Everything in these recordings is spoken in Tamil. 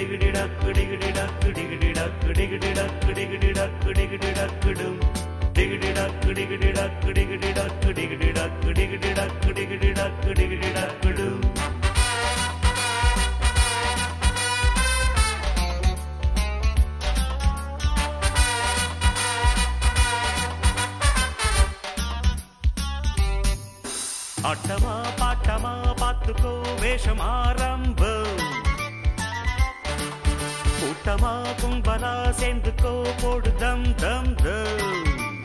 ஆட்டமா பாட்டமா பாத்துக்கோ வேஷம் ஆரம்பம் கூட்டமா கும்பலா சேர்ந்துக்கோ போடு தம் தம் தம்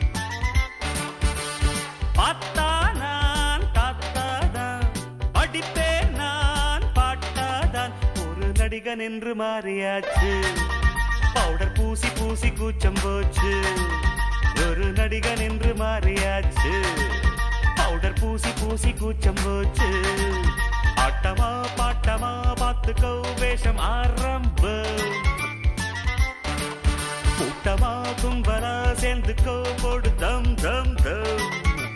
பாத்தா நான் தாத்தாதான் படிப்பேன் நான் பாட்டாதான் ஒரு நடிகன் என்று மாறியாச்சு பவுடர் பூசி பூசி கூச்சம் போச்சு ஒரு நடிகன் என்று மாறியாச்சு பவுடர் பூசி பூசி கூச்சம் போச்சு ஆட்டமா பாட்டமா பாத்துக்கோ வேஷம் ஆரம்பம் கூட்டமா கும்பலா சேர்ந்துக்கோ போடு தம் தம் தம்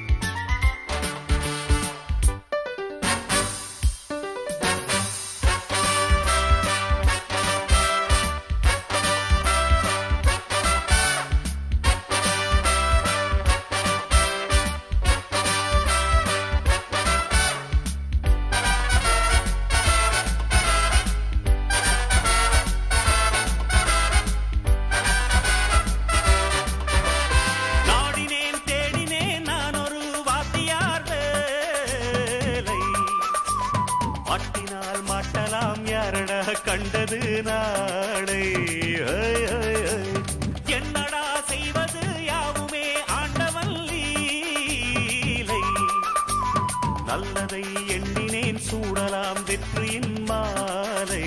மாட்டினால் மாட்டலாம் யாரடா கண்டது நாளை என்னடா செய்வது யாவுமே ஆண்டவன் லீலை நல்லதை எண்ணினேன் சூடலாம் வெற்றியின் மாலை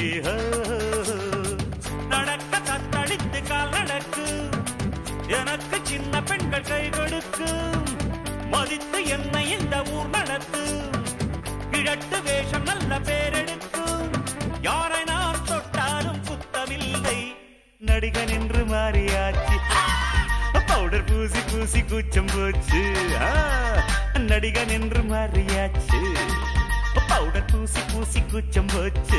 நடக்க தத்தளித்து கால் நடக்கு எனக்கு சின்ன பெண்கள் கை கொடுக்கு மதித்து என்னை இந்த ஊர் நடத்து கிழட்டு வேஷம் நல்ல பேரெடுக்கும் யாரை நான் தொட்டாலும் சுத்தமில்லை நடிகன் என்று மாறியாச்சு பவுடர் பூசி பூசி கூச்சம் போச்சு நடிகன் என்று மாறியாச்சு பவுடர் பூசி பூசி கூச்சம் போச்சு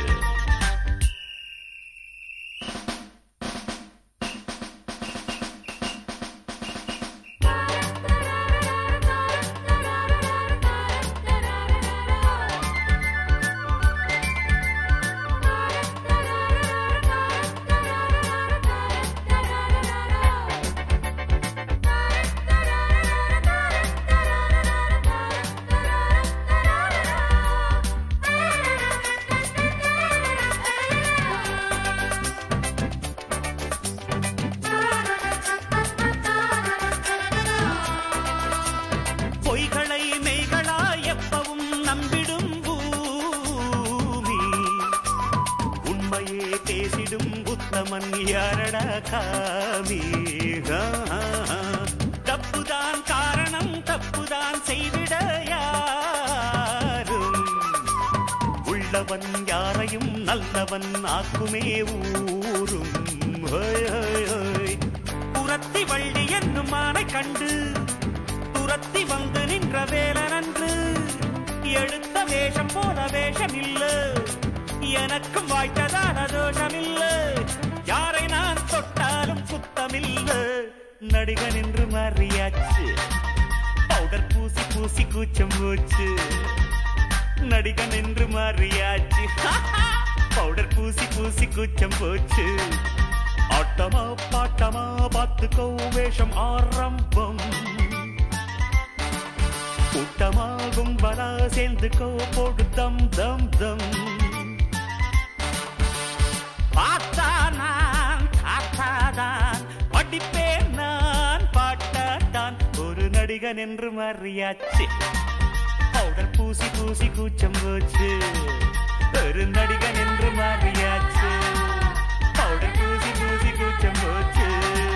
பொய்களை மெய்களா எப்பவும் நம்பிடும் பூமி உண்மையே பேசிடும் புத்தமன் யாரடா காமி தப்புதான் காரணம் தப்புதான் செய்திட யாரும் உள்ளவன் யாரையும் நல்லவன் ஆக்குமே ஊரும் புறத்தி வள்ளி என்னும் மானை கண்டு துரத்தி வந்து நின்ற வேலனன்று எடுத்த வேஷம் போல வேஷம் இல்ல எனக்கும் வாய்த்ததான தோஷம் இல்ல யாரை நான் தொட்டாலும் சுத்தமில்ல நடிகன் என்று மாறியாச்சு பவுடர் பூசி பூசி கூச்சம் போச்சு நடிகன் என்று மாறியாச்சு பவுடர் பூசி பூசி கூச்சம் போச்சு ஆட்டமா பாட்டமா பாத்துக்கோ வேஷம் ஆரம்பம் கூட்டமாகும் வரா சேர்ந்துக்கோ போடு தம் தம் தம் பார்த்தா நான் காத்தாதான் படிப்பேன் நான் பாட்டாதான் ஒரு நடிகன் என்று மாறியாச்சு பவுடர் பூசி பூசி கூச்சம் போச்சு ஒரு நடிகன் என்று மாறியாச்சு பவுடர் பூசி பூசி கூச்சம் போச்சு